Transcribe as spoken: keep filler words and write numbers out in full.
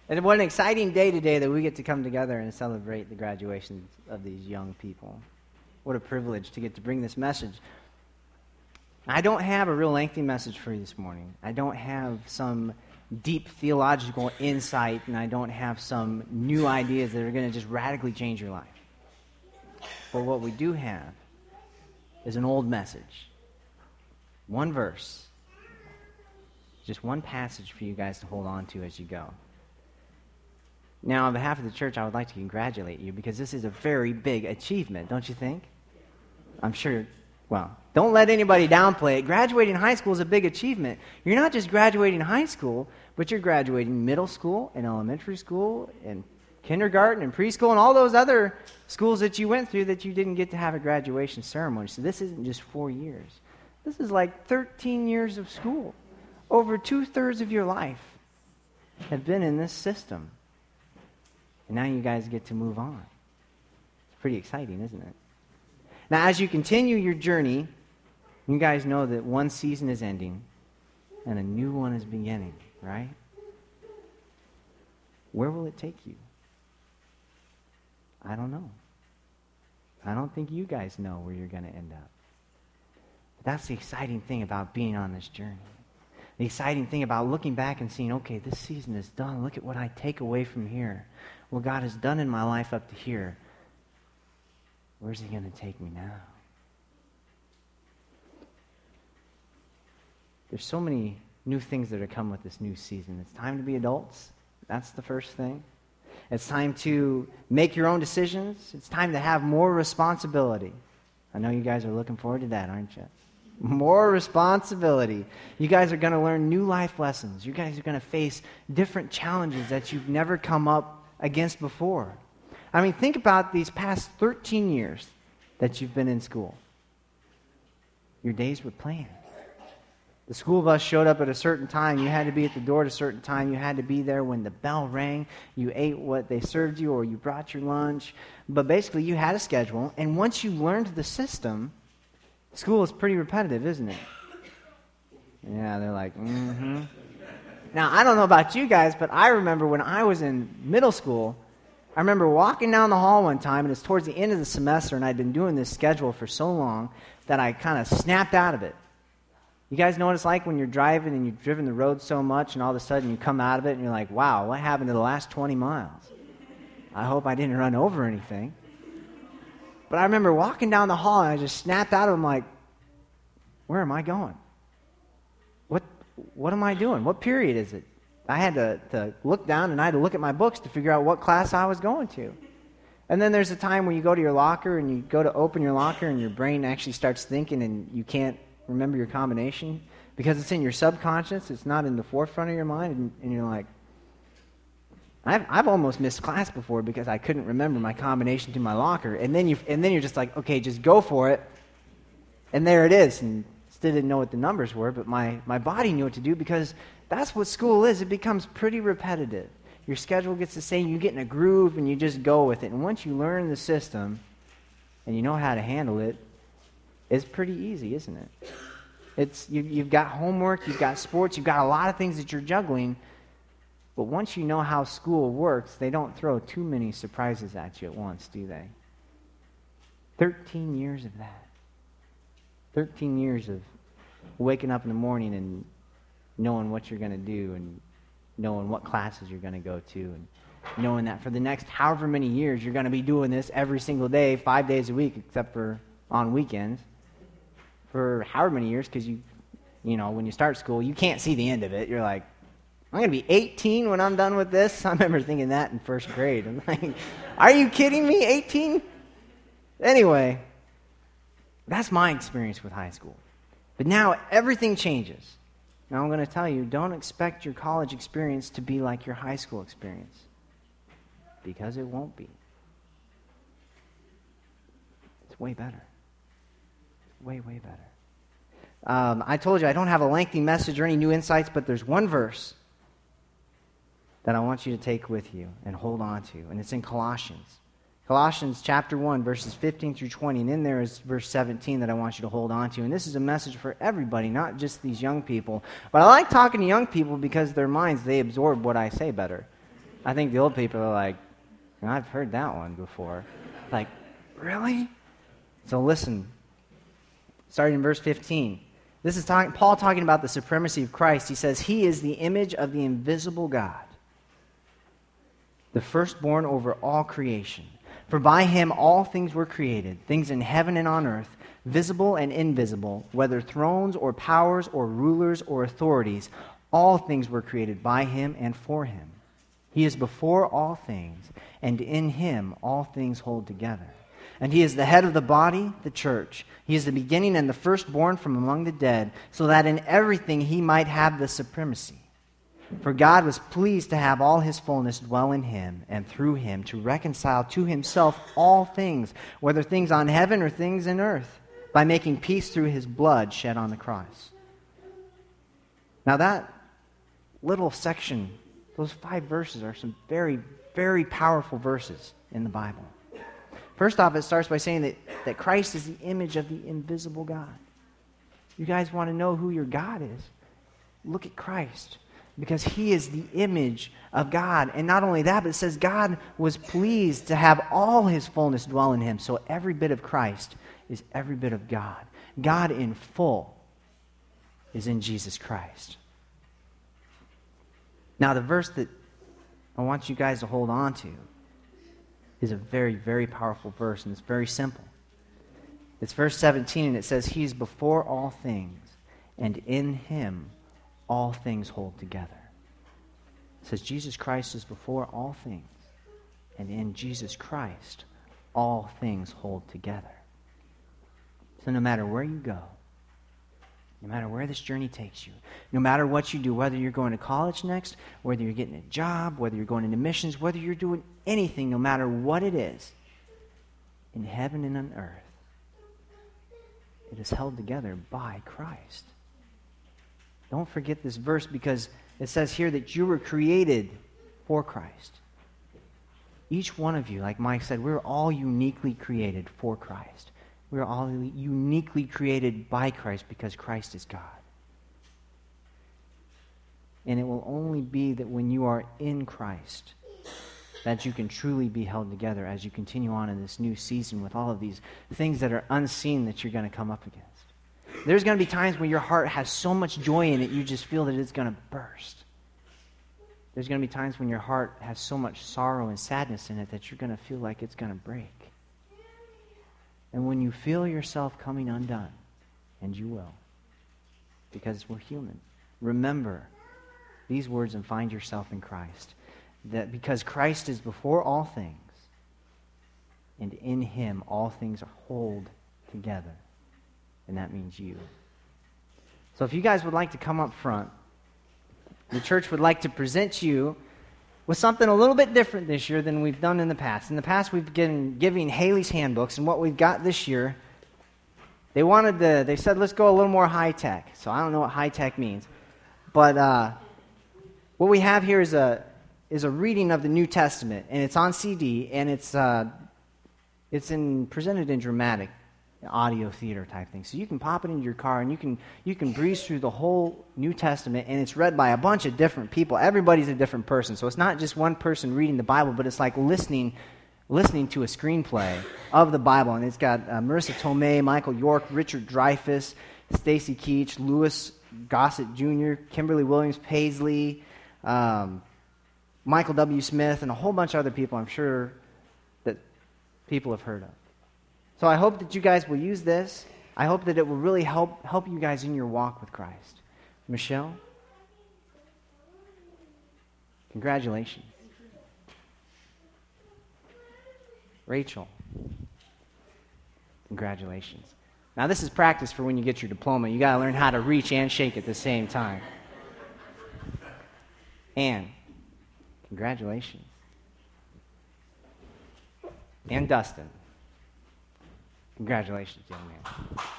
And what an exciting day today that we get to come together and celebrate the graduations of these young people. What a privilege to get to bring this message. I don't have a real lengthy message for you this morning. I don't have some deep theological insight, and I don't have some new ideas that are going to just radically change your life. But what we do have is an old message. One verse. Just one passage for you guys to hold on to as you go. Now, on behalf of the church, I would like to congratulate you because this is a very big achievement, don't you think? I'm sure, well, don't let anybody downplay it. Graduating high school is a big achievement. You're not just graduating high school, but you're graduating middle school and elementary school and kindergarten and preschool and all those other schools that you went through that you didn't get to have a graduation ceremony. So this isn't just four years. This is like thirteen years of school. Over two-thirds of your life have been in this system. And now you guys get to move on. It's pretty exciting, isn't it? Now, as you continue your journey, you guys know that one season is ending and a new one is beginning, right? Where will it take you? I don't know. I don't think you guys know where you're going to end up. But that's the exciting thing about being on this journey. The exciting thing about looking back and seeing, okay, this season is done. Look at what I take away from here. What God has done in my life up to here. Where's he going to take me now? There's so many new things that are come with this new season. It's time to be adults. That's the first thing. It's time to make your own decisions. It's time to have more responsibility. I know you guys are looking forward to that, aren't you? More responsibility. You guys are going to learn new life lessons. You guys are going to face different challenges that you've never come up against before. I mean, think about these past thirteen years that you've been in school. Your days were planned. The school bus showed up at a certain time. You had to be at the door at a certain time. You had to be there when the bell rang. You ate what they served you or you brought your lunch. But basically, you had a schedule. And once you learned the system, school is pretty repetitive, isn't it? Yeah, they're like, mm-hmm. Now, I don't know about you guys, but I remember when I was in middle school, I remember walking down the hall one time, and it's towards the end of the semester, and I'd been doing this schedule for so long that I kind of snapped out of it. You guys know what it's like when you're driving and you've driven the road so much, and all of a sudden you come out of it, and you're like, wow, what happened to the last twenty miles? I hope I didn't run over anything. But I remember walking down the hall, and I just snapped out of it. I'm like, where am I going? What what am I doing? What period is it? I had to, to look down, and I had to look at my books to figure out what class I was going to. And then there's a time where you go to your locker, and you go to open your locker, and your brain actually starts thinking, and you can't remember your combination because it's in your subconscious. It's not in the forefront of your mind, and, and you're like, I've I've almost missed class before because I couldn't remember my combination to my locker. And then you and then you're just like, okay, just go for it. And there it is. And still didn't know what the numbers were, but my, my body knew what to do because that's what school is. It becomes pretty repetitive. Your schedule gets the same. You get in a groove and you just go with it. And once you learn the system and you know how to handle it, it's pretty easy, isn't it? It's you, you've got homework, you've got sports, you've got a lot of things that you're juggling. But once you know how school works, they don't throw too many surprises at you at once, do they? Thirteen years of that. Thirteen years of waking up in the morning and knowing what you're going to do and knowing what classes you're going to go to and knowing that for the next however many years you're going to be doing this every single day, five days a week, except for on weekends. For however many years, because you, you know, when you start school, you can't see the end of it. You're like, I'm going to be eighteen when I'm done with this. I remember thinking that in first grade. I'm like, are you kidding me, eighteen? Anyway, that's my experience with high school. But now everything changes. Now I'm going to tell you, don't expect your college experience to be like your high school experience. Because it won't be. It's way better. It's way, way better. Um, I told you I don't have a lengthy message or any new insights, but there's one verse that I want you to take with you and hold on to, and it's in Colossians. Colossians chapter one, verses fifteen through twenty, and in there is verse seventeen that I want you to hold on to. And this is a message for everybody, not just these young people. But I like talking to young people because their minds, they absorb what I say better. I think the old people are like, I've heard that one before. Like, really? So listen, starting in verse fifteen. This is talk, Paul talking about the supremacy of Christ. He says, he is the image of the invisible God, the firstborn over all creation. For by him all things were created, things in heaven and on earth, visible and invisible, whether thrones or powers or rulers or authorities, all things were created by him and for him. He is before all things, and in him all things hold together. And he is the head of the body, the church. He is the beginning and the firstborn from among the dead, so that in everything he might have the supremacy. For God was pleased to have all his fullness dwell in him, and through him to reconcile to himself all things, whether things on heaven or things in earth, by making peace through his blood shed on the cross. Now that little section, those five verses are some very, very powerful verses in the Bible. First off, it starts by saying that, that Christ is the image of the invisible God. You guys want to know who your God is? Look at Christ, because he is the image of God. And not only that, but it says God was pleased to have all his fullness dwell in him. So every bit of Christ is every bit of God. God in full is in Jesus Christ. Now, the verse that I want you guys to hold on to is a very, very powerful verse, and it's very simple. It's verse seventeen, and it says, he is before all things, and in him all things hold together. It says Jesus Christ is before all things, and in Jesus Christ all things hold together. So no matter where you go, no matter where this journey takes you, no matter what you do, whether you're going to college next, whether you're getting a job, whether you're going into missions, whether you're doing anything, no matter what it is, in heaven and on earth, it is held together by Christ. Don't forget this verse, because it says here that you were created for Christ. Each one of you, like Mike said, we're all uniquely created for Christ. We are all uniquely created by Christ because Christ is God. And it will only be that when you are in Christ that you can truly be held together as you continue on in this new season with all of these things that are unseen that you're going to come up against. There's going to be times when your heart has so much joy in it you just feel that it's going to burst. There's going to be times when your heart has so much sorrow and sadness in it that you're going to feel like it's going to break. And when you feel yourself coming undone, and you will, because we're human, remember these words and find yourself in Christ. That because Christ is before all things, and in him all things are hold together. And that means you. So if you guys would like to come up front, the church would like to present you with something a little bit different this year than we've done in the past. In the past, we've been giving Haley's handbooks, and what we've got this year, they wanted to, they said, let's go a little more high-tech. So I don't know what high-tech means. But uh, what we have here is a is a reading of the New Testament, and it's on C D, and it's uh, it's in presented in dramatic audio theater type thing. So you can pop it into your car, and you can you can breeze through the whole New Testament, and it's read by a bunch of different people. Everybody's a different person, so it's not just one person reading the Bible, but it's like listening listening to a screenplay of the Bible. And it's got uh, Marissa Tomei, Michael York, Richard Dreyfuss, Stacy Keach, Louis Gossett Junior, Kimberly Williams Paisley, um, Michael W. Smith, and a whole bunch of other people I'm sure that people have heard of. So I hope that you guys will use this. I hope that it will really help help you guys in your walk with Christ. Michelle, congratulations. Rachel, congratulations. Now this is practice for when you get your diploma. You got to learn how to reach and shake at the same time. Anne, congratulations. And Dustin, congratulations, young man.